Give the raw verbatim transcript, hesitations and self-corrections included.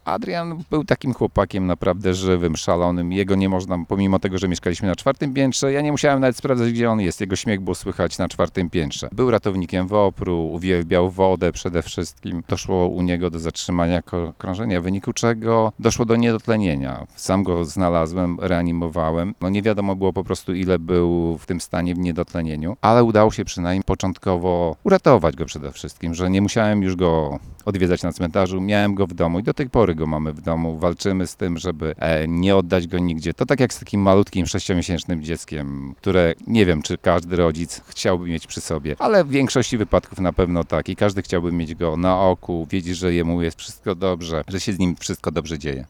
Adrian był takim chłopakiem naprawdę żywym, szalonym. Jego nie można, pomimo tego, że mieszkaliśmy na czwartym piętrze, ja nie musiałem nawet sprawdzać, gdzie on jest. Jego śmiech było słychać na czwartym piętrze. Był ratownikiem W O P R u, uwielbiał wodę przede wszystkim. Doszło u niego do zatrzymania krążenia, w wyniku czego doszło do niedotlenienia. Sam go znalazłem, reanimowałem. No nie wiadomo było po prostu, ile był w tym stanie w niedotlenieniu, ale udało się przynajmniej początkowo uratować go przede wszystkim, że nie musiałem już go odwiedzać na cmentarzu, miałem go w domu i do tej pory go mamy w domu. Walczymy z tym, żeby e, nie oddać go nigdzie. To tak jak z takim malutkim sześciomiesięcznym dzieckiem, które nie wiem, czy każdy rodzic chciałby mieć przy sobie, ale w większości wypadków na pewno tak i każdy chciałby mieć go na oku, wiedzieć, że jemu jest wszystko dobrze, że się z nim wszystko dobrze dzieje.